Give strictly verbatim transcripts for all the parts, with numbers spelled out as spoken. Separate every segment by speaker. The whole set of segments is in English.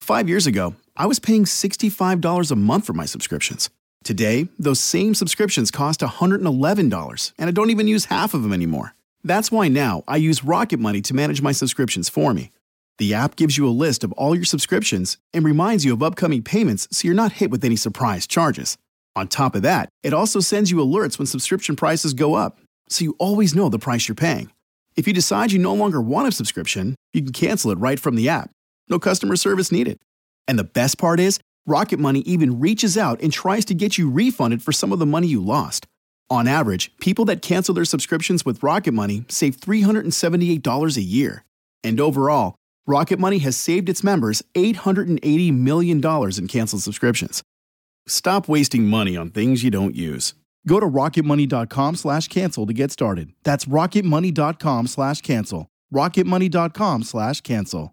Speaker 1: Five years ago, I was paying sixty-five dollars a month for my subscriptions. Today, those same subscriptions cost one hundred eleven dollars, and I don't even use half of them anymore. That's why now I use Rocket Money to manage my subscriptions for me. The app gives you a list of all your subscriptions and reminds you of upcoming payments so you're not hit with any surprise charges. On top of that, it also sends you alerts when subscription prices go up, so you always know the price you're paying. If you decide you no longer want a subscription, you can cancel it right from the app. No customer service needed. And the best part is, Rocket Money even reaches out and tries to get you refunded for some of the money you lost. On average, people that cancel their subscriptions with Rocket Money save three hundred seventy-eight dollars a year. And overall, Rocket Money has saved its members eight hundred eighty million dollars in canceled subscriptions. Stop wasting money on things you don't use. Go to rocketmoney.com slash cancel to get started. That's rocketmoney.com slash cancel. rocketmoney.com slash cancel.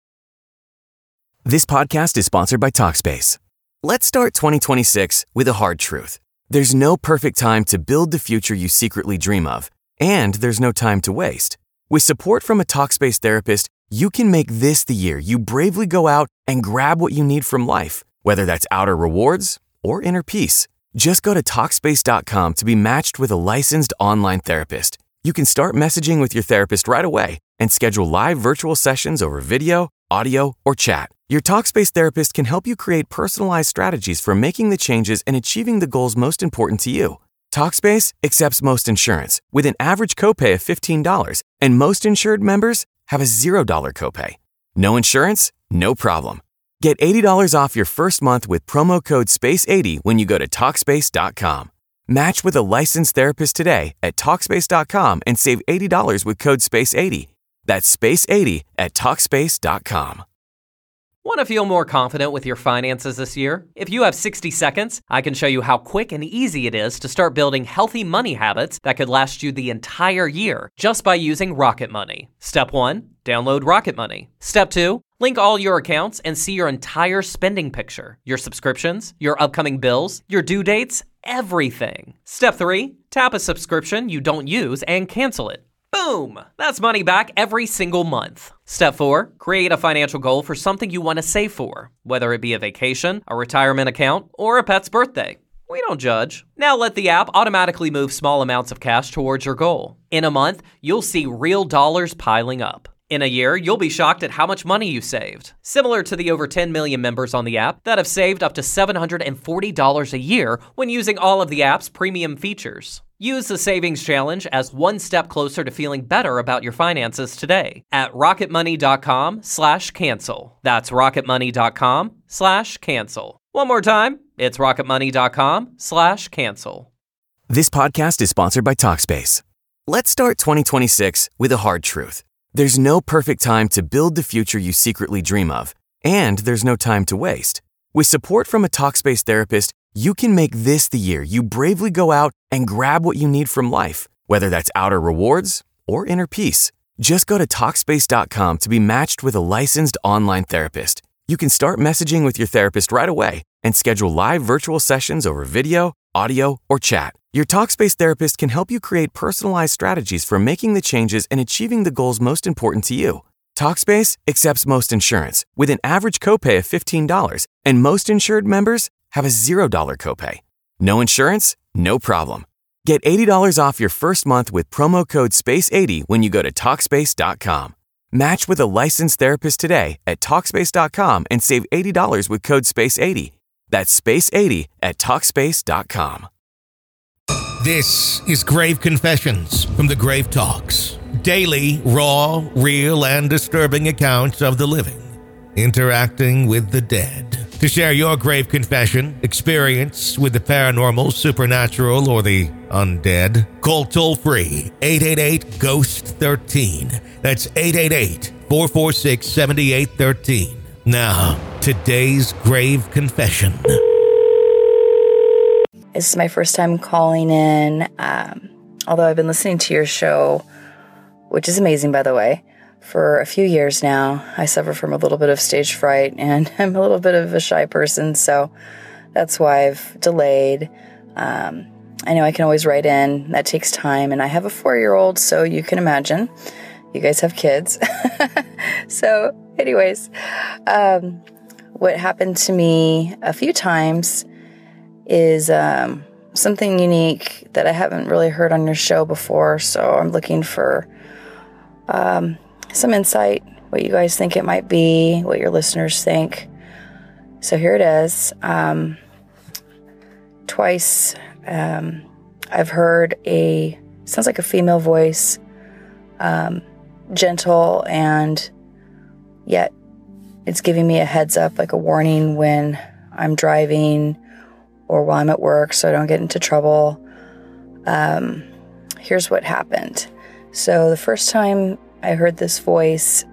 Speaker 2: This podcast is sponsored by Talkspace. Let's start twenty twenty-six with a hard truth. There's no perfect time to build the future you secretly dream of, and there's no time to waste. With support from a Talkspace therapist, you can make this the year you bravely go out and grab what you need from life, whether that's outer rewards or inner peace. Just go to Talkspace dot com to be matched with a licensed online therapist. You can start messaging with your therapist right away and schedule live virtual sessions over video, audio, or chat. Your Talkspace therapist can help you create personalized strategies for making the changes and achieving the goals most important to you. Talkspace accepts most insurance with an average copay of fifteen dollars, and most insured members have a zero dollars copay. No insurance? No problem. Get eighty dollars off your first month with promo code space eighty when you go to Talkspace dot com. Match with a licensed therapist today at Talkspace dot com and save eighty dollars with code space eighty. That's space eighty at Talkspace dot com.
Speaker 3: Want to feel more confident with your finances this year? If you have sixty seconds, I can show you how quick and easy it is to start building healthy money habits that could last you the entire year just by using Rocket Money. Step one, download Rocket Money. Step two, link all your accounts and see your entire spending picture, your subscriptions, your upcoming bills, your due dates, everything. Step three, tap a subscription you don't use and cancel it. Boom! That's money back every single month. Step four, create a financial goal for something you want to save for, whether it be a vacation, a retirement account, or a pet's birthday. We don't judge. Now let the app automatically move small amounts of cash towards your goal. In a month, you'll see real dollars piling up. In a year, you'll be shocked at how much money you saved. Similar to the over ten million members on the app that have saved up to seven hundred forty dollars a year when using all of the app's premium features. Use the Savings Challenge as one step closer to feeling better about your finances today at rocketmoney.com slash cancel. That's rocketmoney.com slash cancel. One more time, it's rocketmoney.com slash cancel.
Speaker 2: This podcast is sponsored by Talkspace. Let's start twenty twenty-six with a hard truth. There's no perfect time to build the future you secretly dream of, and there's no time to waste. With support from a Talkspace therapist, you can make this the year you bravely go out and grab what you need from life, whether that's outer rewards or inner peace. Just go to Talkspace dot com to be matched with a licensed online therapist. You can start messaging with your therapist right away and schedule live virtual sessions over video, audio, or chat. Your Talkspace therapist can help you create personalized strategies for making the changes and achieving the goals most important to you. Talkspace accepts most insurance with an average copay of fifteen dollars, and most insured members have a zero dollars copay. No insurance? No problem. Get eighty dollars off your first month with promo code space eighty when you go to Talkspace dot com. Match with a licensed therapist today at Talkspace dot com and save eighty dollars with code space eighty. That's space eighty at Talkspace dot com.
Speaker 4: This is Grave Confessions from the Grave Talks. Daily, raw, real, and disturbing accounts of the living interacting with the dead. To share your grave confession, experience with the paranormal, supernatural, or the undead, call toll-free eight eight eight, ghost one three. That's eight eight eight, four four six, seven eight one three. Now, today's grave confession.
Speaker 5: This is my first time calling in, um, although I've been listening to your show, which is amazing, by the way, for a few years now. I suffer from a little bit of stage fright, and I'm a little bit of a shy person, so that's why I've delayed. Um, I know I can always write in. That takes time, and I have a four-year-old, so you can imagine. You guys have kids. So, anyways, um, what happened to me a few times is um, something unique that I haven't really heard on your show before. So I'm looking for um, some insight, what you guys think it might be, what your listeners think. So here it is. Um, twice um, I've heard a, sounds like a female voice, um, gentle, and yet it's giving me a heads up, like a warning when I'm driving or while I'm at work so I don't get into trouble. Um, here's what happened. So the first time I heard this voice,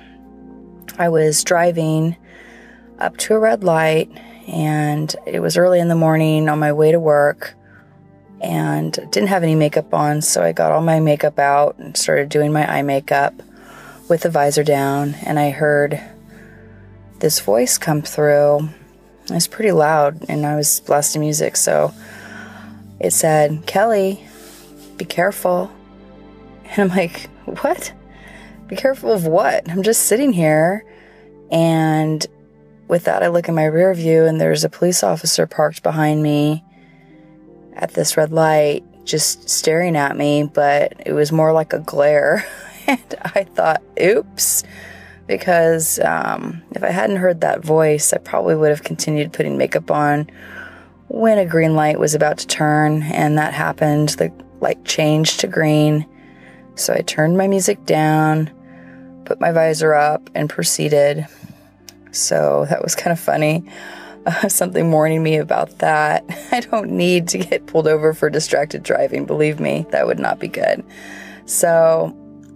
Speaker 5: I was driving up to a red light, and it was early in the morning on my way to work, and didn't have any makeup on, so I got all my makeup out and started doing my eye makeup with the visor down, and I heard this voice come through. It was pretty loud, and I was blasting music, so it said, "Kelly, be careful." And I'm like, what? Be careful of what? I'm just sitting here. And with that, I look in my rear view, and there's a police officer parked behind me at this red light, just staring at me, but it was more like a glare. And I thought, oops, because um, if I hadn't heard that voice, I probably would have continued putting makeup on when a green light was about to turn, and that happened. The light changed to green, so I turned my music down, put my visor up, and proceeded. So that was kind of funny. Uh, something warning me about that. I don't need to get pulled over for distracted driving. Believe me, that would not be good. So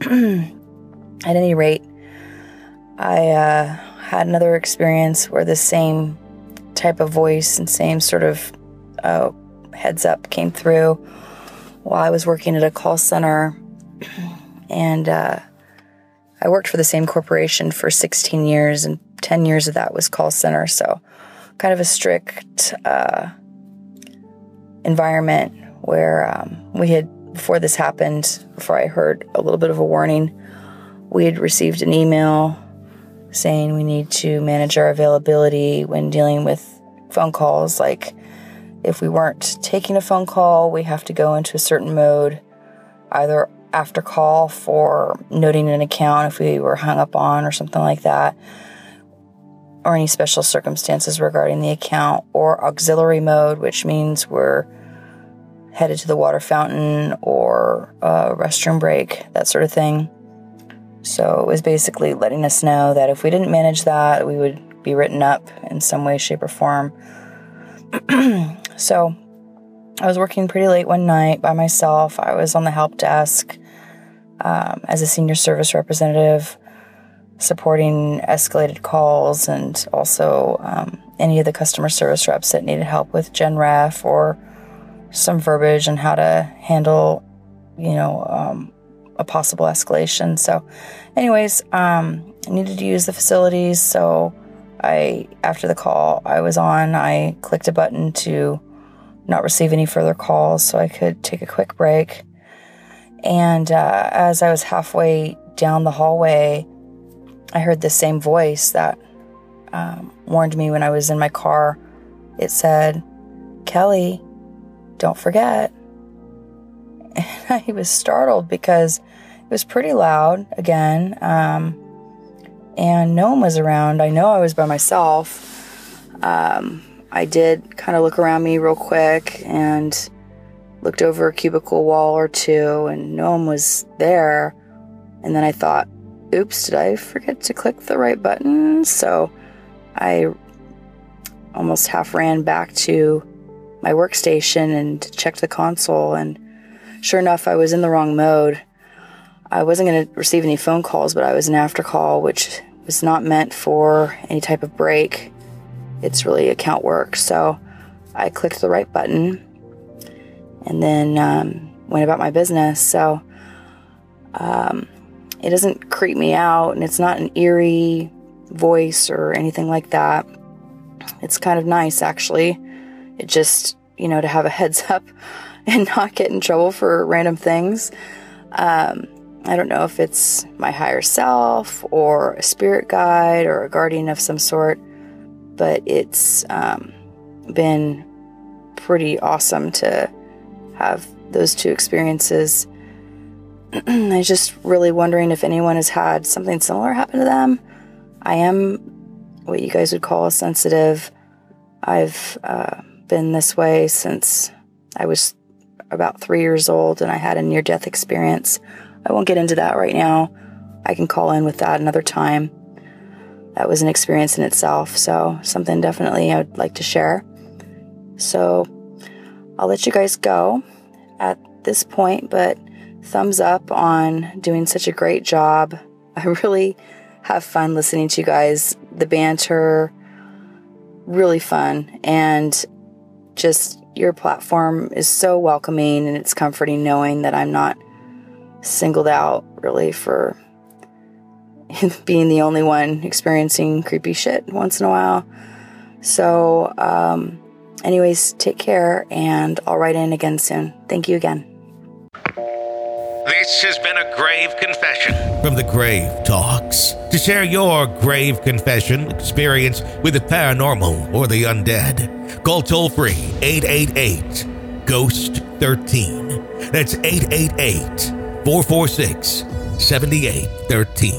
Speaker 5: at any rate, I uh, had another experience where the same type of voice and same sort of uh, heads up came through while I was working at a call center. And uh, I worked for the same corporation for sixteen years, and ten years of that was call center. So kind of a strict uh, environment where um, we had, before this happened, before I heard a little bit of a warning, we had received an email saying we need to manage our availability when dealing with phone calls. Like if we weren't taking a phone call, we have to go into a certain mode, either after call for noting an account if we were hung up on or something like that, or any special circumstances regarding the account, or auxiliary mode, which means we're headed to the water fountain or a restroom break, that sort of thing. So it was basically letting us know that if we didn't manage that, we would be written up in some way, shape, or form. So I was working pretty late one night by myself. I was on the help desk um, as a senior service representative, supporting escalated calls, and also um, any of the customer service reps that needed help with Gen Ref or some verbiage on how to handle, you know, um, a possible escalation. So anyways, um, I needed to use the facilities. So I, after the call I was on, I clicked a button to not receive any further calls so I could take a quick break. And uh, as I was halfway down the hallway, I heard the same voice that um, warned me when I was in my car. It said, "Kelly, don't forget." And I was startled because it was pretty loud again, um, and no one was around. I know I was by myself. Um, I did kind of look around me real quick and looked over a cubicle wall or two, and no one was there. And then I thought, oops, did I forget to click the right button? So I almost half ran back to my workstation and checked the console, and sure enough, I was in the wrong mode. I wasn't going to receive any phone calls, but I was an after call, which was not meant for any type of break. It's really account work. So I clicked the right button and then um, went about my business. So um, it doesn't creep me out, and it's not an eerie voice or anything like that. It's kind of nice, actually. It just, you know, to have a heads up and not get in trouble for random things. Um, I don't know if it's my higher self or a spirit guide or a guardian of some sort, but it's um, been pretty awesome to have those two experiences. I was just really wondering if anyone has had something similar happen to them. I am what you guys would call a sensitive. I've uh, been this way since I was about three years old, and I had a near-death experience. I won't get into that right now. I can call in with that another time. That was an experience in itself, so something definitely I would like to share. So I'll let you guys go at this point, but thumbs up on doing such a great job. I really have fun listening to you guys. The banter, really fun. And just your platform is so welcoming, and it's comforting knowing that I'm not singled out really for being the only one experiencing creepy shit once in a while. So, um, anyways, take care, and I'll write in again soon. Thank you again.
Speaker 4: This has been a Grave Confession from the Grave Talks. To share your grave confession experience with the paranormal or the undead, call toll-free eight eight eight, ghost thirteen. That's eight eight eight, four four six, seven eight one three.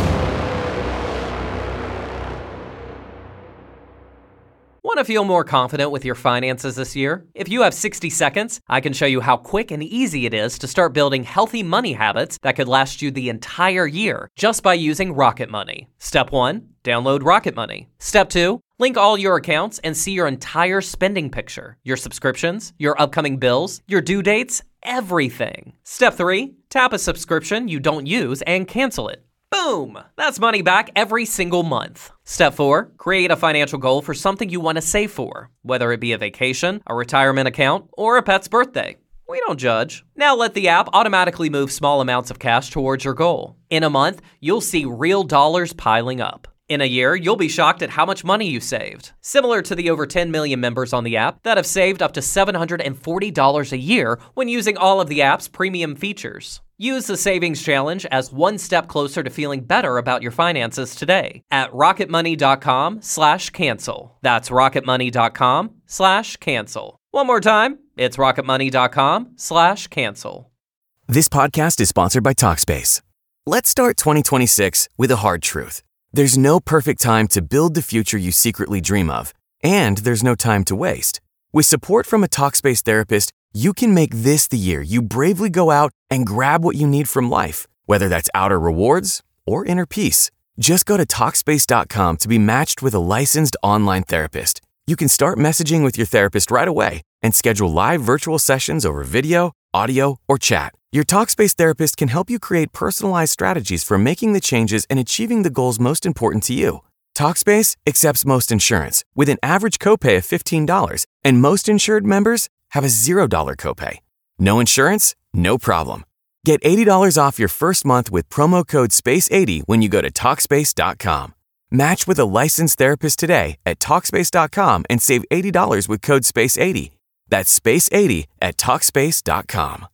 Speaker 3: Want to feel more confident with your finances this year? If you have sixty seconds, I can show you how quick and easy it is to start building healthy money habits that could last you the entire year just by using Rocket Money. Step one, download Rocket Money. Step two, link all your accounts and see your entire spending picture, your subscriptions, your upcoming bills, your due dates, everything. Step three, tap a subscription you don't use and cancel it. Boom! That's money back every single month. Step four, create a financial goal for something you want to save for, whether it be a vacation, a retirement account, or a pet's birthday. We don't judge. Now let the app automatically move small amounts of cash towards your goal. In a month, you'll see real dollars piling up. In a year, you'll be shocked at how much money you saved. Similar to the over ten million members on the app that have saved up to seven hundred forty dollars a year when using all of the app's premium features. Use the Savings Challenge as one step closer to feeling better about your finances today at rocketmoney.com slash cancel. That's rocketmoney.com slash cancel. One more time, it's rocketmoney.com slash cancel.
Speaker 2: This podcast is sponsored by Talkspace. Let's start twenty twenty-six with a hard truth. There's no perfect time to build the future you secretly dream of, and there's no time to waste. With support from a Talkspace therapist, you can make this the year you bravely go out and grab what you need from life, whether that's outer rewards or inner peace. Just go to Talkspace dot com to be matched with a licensed online therapist. You can start messaging with your therapist right away and schedule live virtual sessions over video, audio, or chat. Your Talkspace therapist can help you create personalized strategies for making the changes and achieving the goals most important to you. Talkspace accepts most insurance with an average copay of fifteen dollars, and most insured members have a zero dollars copay. No insurance? No problem. Get eighty dollars off your first month with promo code space eighty when you go to Talkspace dot com. Match with a licensed therapist today at Talkspace dot com and save eighty dollars with code space eighty. That's space eighty at Talkspace dot com.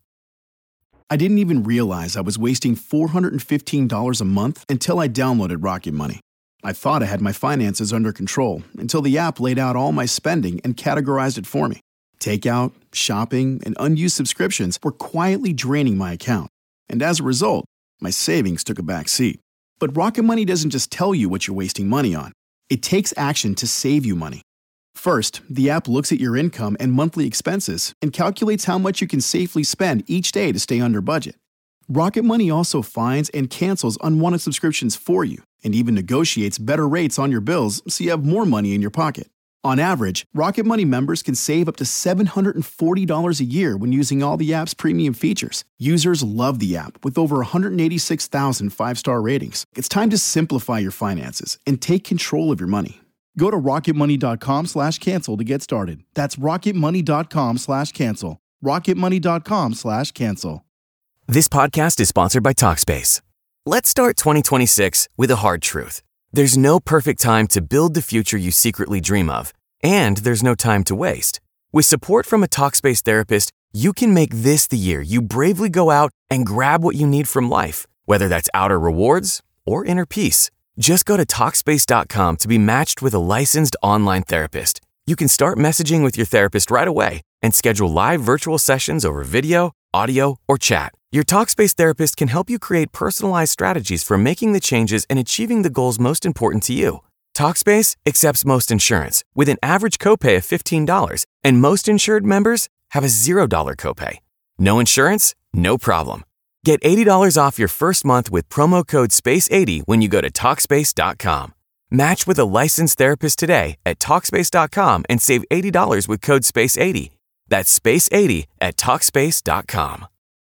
Speaker 1: I didn't even realize I was wasting four hundred fifteen dollars a month until I downloaded Rocket Money. I thought I had my finances under control until the app laid out all my spending and categorized it for me. Takeout, shopping, and unused subscriptions were quietly draining my account. And as a result, my savings took a back seat. But Rocket Money doesn't just tell you what you're wasting money on. It takes action to save you money. First, the app looks at your income and monthly expenses and calculates how much you can safely spend each day to stay under budget. Rocket Money also finds and cancels unwanted subscriptions for you and even negotiates better rates on your bills so you have more money in your pocket. On average, Rocket Money members can save up to seven hundred forty dollars a year when using all the app's premium features. Users love the app with over one hundred eighty-six thousand five-star ratings. It's time to simplify your finances and take control of your money. Go to rocketmoney.com slash cancel to get started. That's rocketmoney.com slash cancel. rocketmoney.com slash cancel.
Speaker 2: This podcast is sponsored by Talkspace. Let's start twenty twenty-six with a hard truth. There's no perfect time to build the future you secretly dream of, and there's no time to waste. With support from a Talkspace therapist, you can make this the year you bravely go out and grab what you need from life, whether that's outer rewards or inner peace. Just go to Talkspace dot com to be matched with a licensed online therapist. You can start messaging with your therapist right away and schedule live virtual sessions over video, audio, or chat. Your Talkspace therapist can help you create personalized strategies for making the changes and achieving the goals most important to you. Talkspace accepts most insurance with an average copay of fifteen dollars, and most insured members have a zero dollars copay. No insurance? No problem. Get eighty dollars off your first month with promo code space eighty when you go to Talkspace dot com. Match with a licensed therapist today at Talkspace dot com and save eighty dollars with code space eighty. That's space eighty at Talkspace dot com.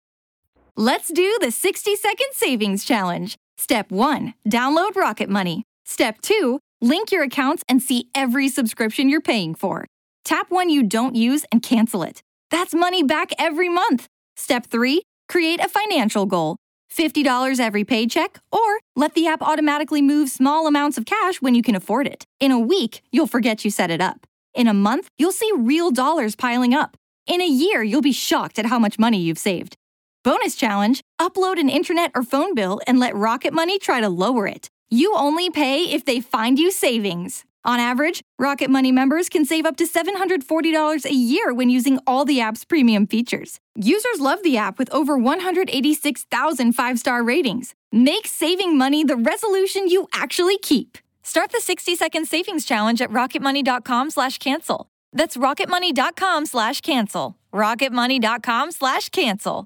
Speaker 6: Let's do the sixty second savings challenge. Step one, download Rocket Money. Step two, link your accounts and see every subscription you're paying for. Tap one you don't use and cancel it. That's money back every month. Step three, create a financial goal. fifty dollars every paycheck, or let the app automatically move small amounts of cash when you can afford it. In a week, you'll forget you set it up. In a month, you'll see real dollars piling up. In a year, you'll be shocked at how much money you've saved. Bonus challenge, upload an internet or phone bill and let Rocket Money try to lower it. You only pay if they find you savings. On average, Rocket Money members can save up to seven hundred forty dollars a year when using all the app's premium features. Users love the app with over one hundred eighty-six thousand five-star ratings. Make saving money the resolution you actually keep. Start the sixty second savings challenge at rocketmoney.com slash cancel. That's rocketmoney.com slash cancel. rocketmoney.com slash cancel.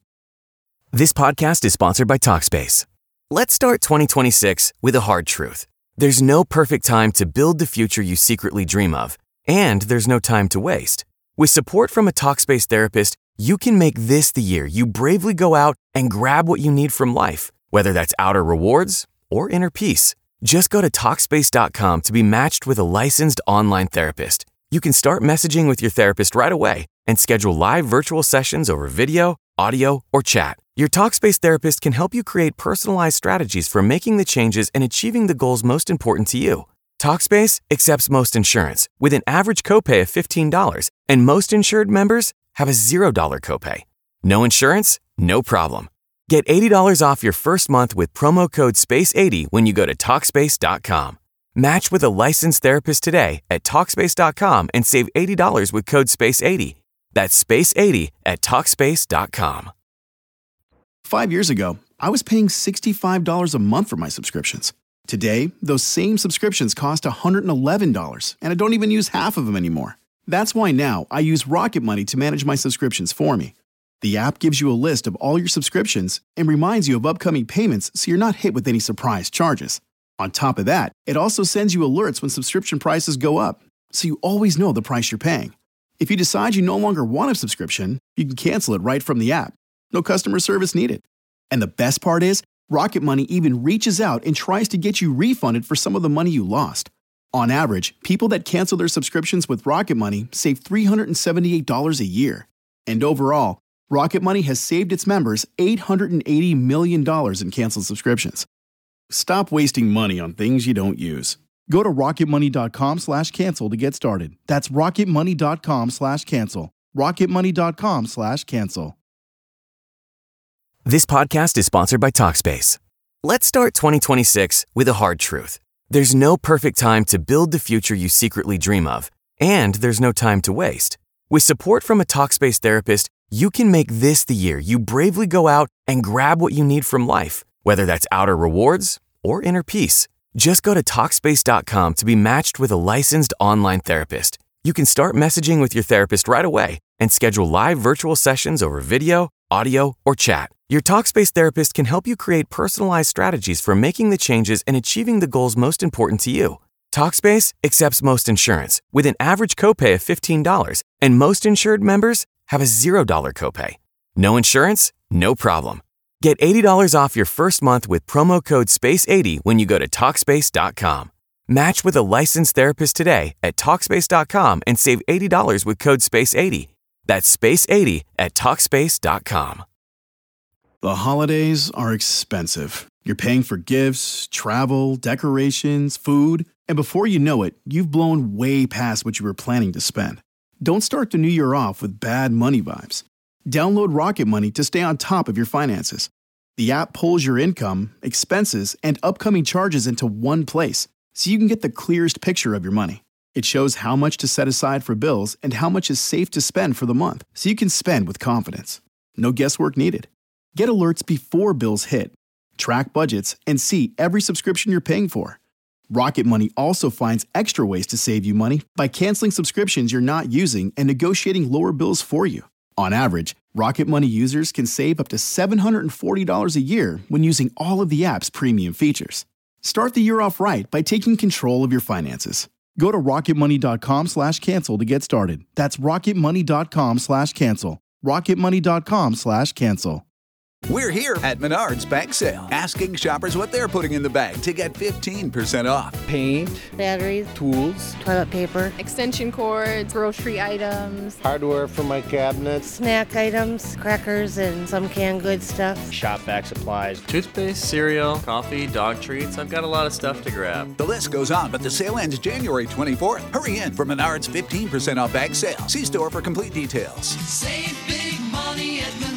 Speaker 2: This podcast is sponsored by Talkspace. Let's start twenty twenty-six with a hard truth. There's no perfect time to build the future you secretly dream of, and there's no time to waste. With support from a Talkspace therapist, you can make this the year you bravely go out and grab what you need from life, whether that's outer rewards or inner peace. Just go to Talkspace dot com to be matched with a licensed online therapist. You can start messaging with your therapist right away and schedule live virtual sessions over video, audio, or chat. Your Talkspace therapist can help you create personalized strategies for making the changes and achieving the goals most important to you. Talkspace accepts most insurance with an average copay of fifteen dollars, and most insured members have a zero dollars copay. No insurance? No problem. Get eighty dollars off your first month with promo code space eighty when you go to Talkspace dot com. Match with a licensed therapist today at Talkspace dot com and save eighty dollars with code space eighty. That's space eighty at Talkspace dot com.
Speaker 1: Five years ago, I was paying sixty-five dollars a month for my subscriptions. Today, those same subscriptions cost one hundred eleven dollars, and I don't even use half of them anymore. That's why now I use Rocket Money to manage my subscriptions for me. The app gives you a list of all your subscriptions and reminds you of upcoming payments so you're not hit with any surprise charges. On top of that, it also sends you alerts when subscription prices go up, so you always know the price you're paying. If you decide you no longer want a subscription, you can cancel it right from the app. No customer service needed. And the best part is, Rocket Money even reaches out and tries to get you refunded for some of the money you lost. On average, people that cancel their subscriptions with Rocket Money save three hundred seventy-eight dollars a year. And overall, Rocket Money has saved its members eight hundred eighty million dollars in canceled subscriptions. Stop wasting money on things you don't use. Go to rocketmoney.com slash cancel to get started. That's rocketmoney.com slash cancel. rocketmoney.com slash cancel.
Speaker 2: This podcast is sponsored by Talkspace. Let's start twenty twenty-six with a hard truth. There's no perfect time to build the future you secretly dream of, and there's no time to waste. With support from a Talkspace therapist, you can make this the year you bravely go out and grab what you need from life, whether that's outer rewards or inner peace. Just go to Talkspace dot com to be matched with a licensed online therapist. You can start messaging with your therapist right away and schedule live virtual sessions over video, audio, or chat. Your Talkspace therapist can help you create personalized strategies for making the changes and achieving the goals most important to you. Talkspace accepts most insurance with an average copay of fifteen dollars, and most insured members have a zero dollars copay. No insurance? No problem. Get eighty dollars off your first month with promo code space eighty when you go to Talkspace dot com. Match with a licensed therapist today at Talkspace dot com and save eighty dollars with code space eighty. That's space eighty at Talkspace dot com.
Speaker 1: The holidays are expensive. You're paying for gifts, travel, decorations, food, and before you know it, you've blown way past what you were planning to spend. Don't start the new year off with bad money vibes. Download Rocket Money to stay on top of your finances. The app pulls your income, expenses, and upcoming charges into one place, so you can get the clearest picture of your money. It shows how much to set aside for bills and how much is safe to spend for the month, so you can spend with confidence. No guesswork needed. Get alerts before bills hit, track budgets, and see every subscription you're paying for. Rocket Money also finds extra ways to save you money by canceling subscriptions you're not using and negotiating lower bills for you. On average, Rocket Money users can save up to seven hundred forty dollars a year when using all of the app's premium features. Start the year off right by taking control of your finances. Go to rocketmoney.com slash cancel to get started. That's rocketmoney.com slash cancel. rocketmoney.com slash cancel.
Speaker 7: We're here at Menards Bag Sale, asking shoppers what they're putting in the bag to get fifteen percent off.
Speaker 8: Paint,
Speaker 9: batteries,
Speaker 8: tools,
Speaker 9: toilet paper,
Speaker 10: extension cords, grocery items,
Speaker 8: hardware for my cabinets,
Speaker 9: snack items, crackers, and some canned goods stuff.
Speaker 11: Shop vac supplies,
Speaker 12: toothpaste, cereal, coffee, dog treats. I've got a lot of stuff to grab.
Speaker 7: The list goes on, but the sale ends January twenty-fourth. Hurry in for Menards fifteen percent off bag sale. See store for complete details.
Speaker 13: Save big money at Menards.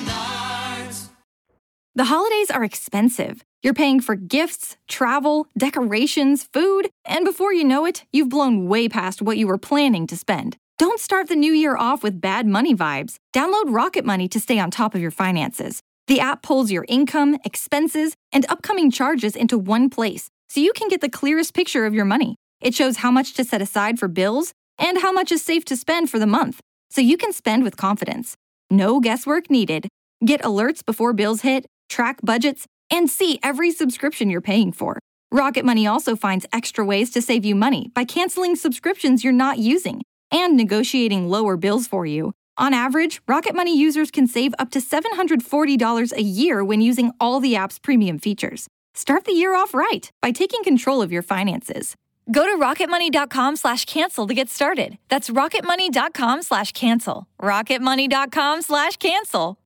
Speaker 6: The holidays are expensive. You're paying for gifts, travel, decorations, food, and before you know it, you've blown way past what you were planning to spend. Don't start the new year off with bad money vibes. Download Rocket Money to stay on top of your finances. The app pulls your income, expenses, and upcoming charges into one place, so you can get the clearest picture of your money. It shows how much to set aside for bills and how much is safe to spend for the month, so you can spend with confidence. No guesswork needed. Get alerts before bills hit, track budgets, and see every subscription you're paying for. Rocket Money also finds extra ways to save you money by canceling subscriptions you're not using and negotiating lower bills for you. On average, Rocket Money users can save up to seven hundred forty dollars a year when using all the app's premium features. Start the year off right by taking control of your finances. Go to rocketmoney.com slash cancel to get started. That's rocketmoney.com slash cancel. rocketmoney.com slash cancel.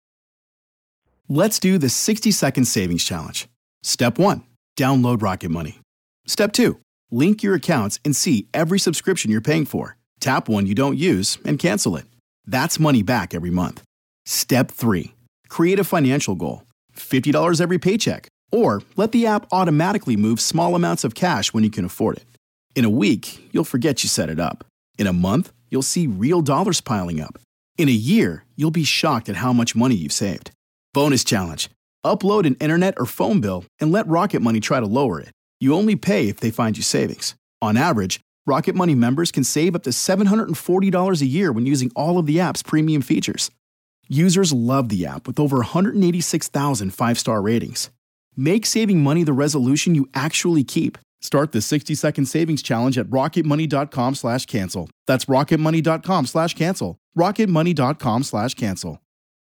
Speaker 1: Let's do the sixty second savings challenge. Step one, download Rocket Money. Step two, link your accounts and see every subscription you're paying for. Tap one you don't use and cancel it. That's money back every month. Step three, create a financial goal. fifty dollars every paycheck. Or let the app automatically move small amounts of cash when you can afford it. In a week, you'll forget you set it up. In a month, you'll see real dollars piling up. In a year, you'll be shocked at how much money you've saved. Bonus challenge. Upload an internet or phone bill and let Rocket Money try to lower it. You only pay if they find you savings. On average, Rocket Money members can save up to seven hundred forty dollars a year when using all of the app's premium features. Users love the app with over one hundred eighty-six thousand five-star ratings. Make saving money the resolution you actually keep. Start the sixty second savings challenge at rocketmoney.com slash cancel. That's rocketmoney.com slash cancel. rocketmoney.com slash cancel.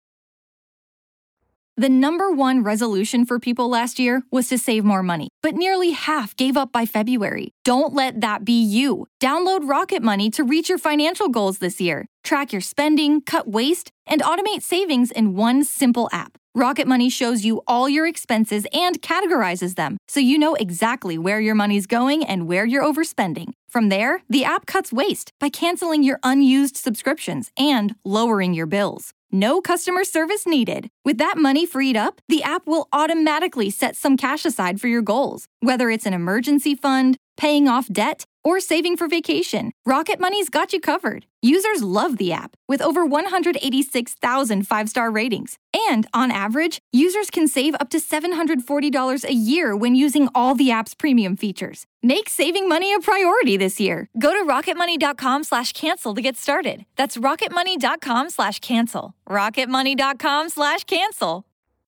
Speaker 6: The number one resolution for people last year was to save more money, but nearly half gave up by February. Don't let that be you. Download Rocket Money to reach your financial goals this year. Track your spending, cut waste, and automate savings in one simple app. Rocket Money shows you all your expenses and categorizes them, so you know exactly where your money's going and where you're overspending. From there, the app cuts waste by canceling your unused subscriptions and lowering your bills. No customer service needed. With that money freed up, the app will automatically set some cash aside for your goals. Whether it's an emergency fund, paying off debt, or saving for vacation, Rocket Money's got you covered. Users love the app, with over one hundred eighty-six thousand five-star ratings. And, on average, users can save up to seven hundred forty dollars a year when using all the app's premium features. Make saving money a priority this year. Go to rocketmoney.com slash cancel to get started. That's rocketmoney.com slash cancel. rocketmoney.com slash cancel.